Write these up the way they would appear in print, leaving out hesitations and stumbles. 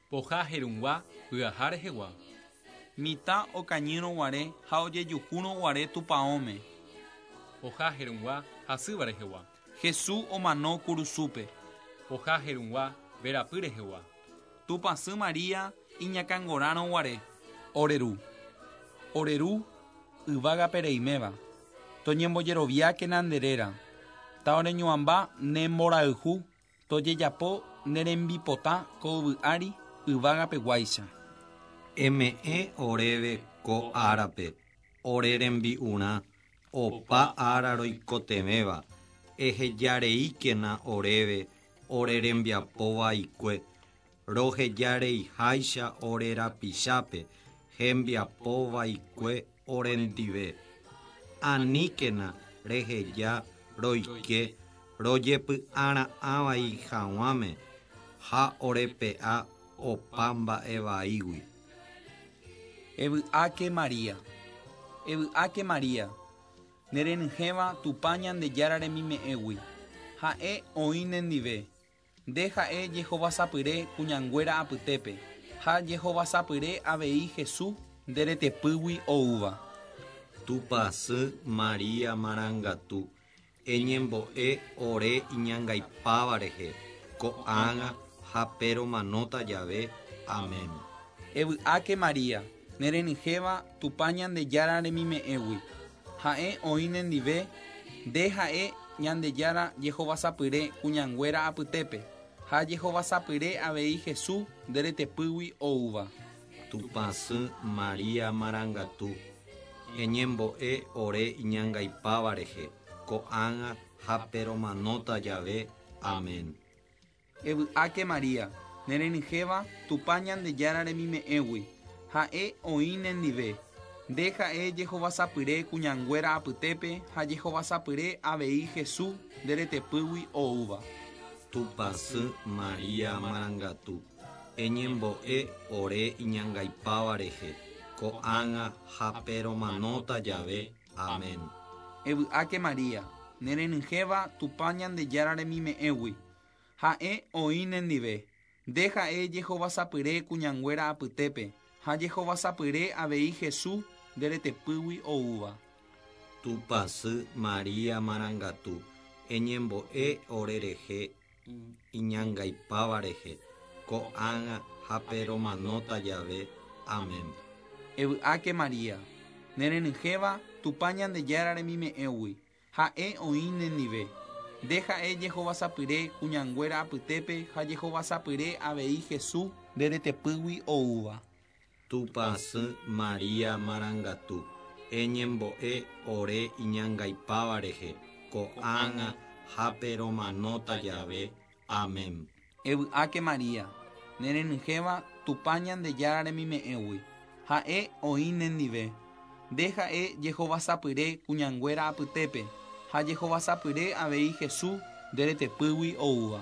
Poha herungua, pyahare hegua. Mitã okañyrõ guare ha ojejuhúrõ guare tupãóme. Poha herungua, hasývare hegua. Jesús omanó kurusúpe. Poha herungua, verapýre hegua. Tupãsy Maria iñakãngorãrõ guare. Oreru. Oreru yvágape reiméva. Toñembojeroviáke nanderéra. Ta oreñuãmba ne mborayhu tojejapo nerembipota ko yvy'ári yvágapeguáicha. Eme'ẽ oréve ko árape, ore rembi'urã, opa ára roikotevéva, ehejareíkena oréve, ore rembiapovaikue, rohejareiháicha ore rapichápe, hembiapovaikue orendive. Aníkena reheja roike, rojepy'ara'ãvai hag̃uáme, ha orepe'a opa mba'evaígui. Evy'áke Maria. Evy'áke Maria. Nerenyhẽva Tupã Ñandejára remime'ẽgui. Ha'e oĩ nendive. Nde ha'e jehovasapyre kuñanguéra apytépe. Ha jehovasapyre avei Jesús nderetepýgui oúva. Tupãsy Maria marangatu, eñembo'e ore iñangaipáva rehe, ko'ág̃a ha peromanóta jave. Amén. Evy'áke Maria. Nerenyhẽva Tupã Ñandejára remime'ẽgui. Ha'e oĩ nendive. Nde ha'e Ñandejára jehovasapyre kuñanguéra apytépe. Ha jehovasapyre avei Jesús nderetepýgui oúva. Tupãsy Maria marangatu, eñembo'e ore iñangaipáva rehe, ko'ág̃a ha peromanóta jave. Amén. Evy'áke Maria. Nerenyhẽva Tupã Ñandejára remime'ẽgui. Ha'e oĩ nendive. Nde ha'e jehovasapyre kuñanguéra apytépe ha jehovasapyre avei Jesús nderetepýgui oúva. Tupãsy Maria marangatu, eñembo'e ore iñangaipáva rehe, ko'ág̃a ha peromanóta jave. Amén. Evy'áke Maria. Nerenyhẽva Tupã Ñandejára remime'ẽgui. Ha'e oĩ nendive. Nde ha'e jehovasapyre kuñanguéra apytépe ha jehovasapyre avei Jesús nderetepýgui oúva. Tupãsy Maria marangatu, eñembo'e ore rehe iñangaipáva rehe, ko'ág̃a ha peromanóta jave. Amén. Evy'áke Maria. Nerenyhẽva Tupã Ñandejára remime'ẽgui. Ha'e oĩ nendive. Nde ha'e jehovasapyre kuñanguéra apytépe ha jehovasapyre avei Jesús nderetepýgui oúva. Tupãsy Maria marangatu, eñembo'e ore iñangaipáva rehe, ko'ág̃a ha peromanóta jave. Amén. Evy'áke Maria. Nerenyhẽva Tupã Ñandejára remime'ẽgui. Ha'e oĩ nendive. Nde ha'e jehovasapyre kuñanguéra apytépe ha jehovasapyre avei Jesús nderetepýgui oúva.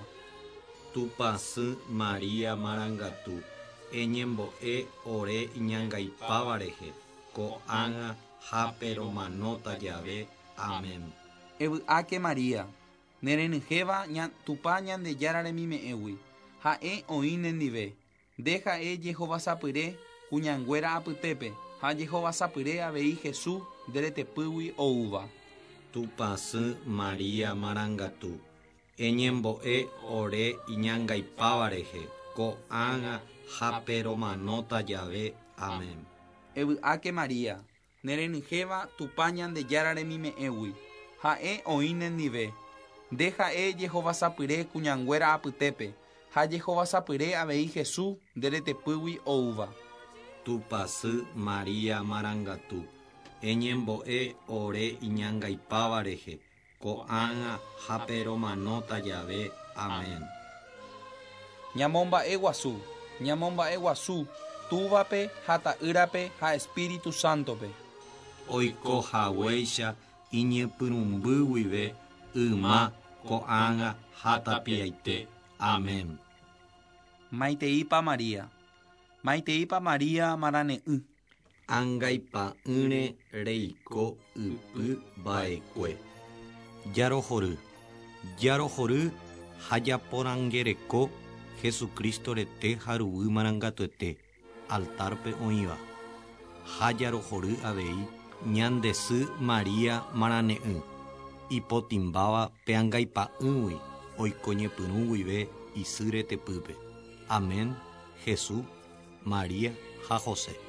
Tupãsy Maria marangatu, eñembo'e ore iñangaipáva rehe, ko'ág̃a ha peromanóta jave. Amén. Evy'áke Maria. Nerenyhẽva Tupã Ñandejára remime'ẽgui. Ha'e oĩ nendive. Nde ha'e jehovasapyre kuñanguéra apytépe ha jehovasapyre avei Jesús nderetepýgui oúva. Tupãsy Maria marangatu, eñembo'e ore iñangaipáva rehe, ko'ág̃a ha peromanóta jave. Amén. Evy'áke Maria. Nerenyhẽva Tupã Ñandejára remime'ẽgui. Ha'e oĩ nendive. Nde ha'e jehovasapyre kuñanguéra apytépe ha jehovasapyre avei Jesús nderetepýgui oúva. Tupãsy Maria marangatu, eñembo'e ore iñangaipáva rehe, ko'ág̃a ha peromanóta jave. Amén. Ñamomba'e guasu túvape ha ta'ýrape ha Espíritu Sántope. Oikohaguéicha iñepyrũmbýguive yma, ko'ág̃a ha tapiaite. Amén. Maiteipa Maria marane'ỹ. Angaipa'ỹre reiko ypy mba'ekue. Jarohory ha japorangereko Jesucristo rete haruvy marangatuete altarpe oĩva. Ha jarohory avei ñande sy Maria marane'ỹ ipotimmbáva peãngaipa'ỹgui oiko ñepyrũ guive isy retepýpe. Amén. Jesús, María ha José.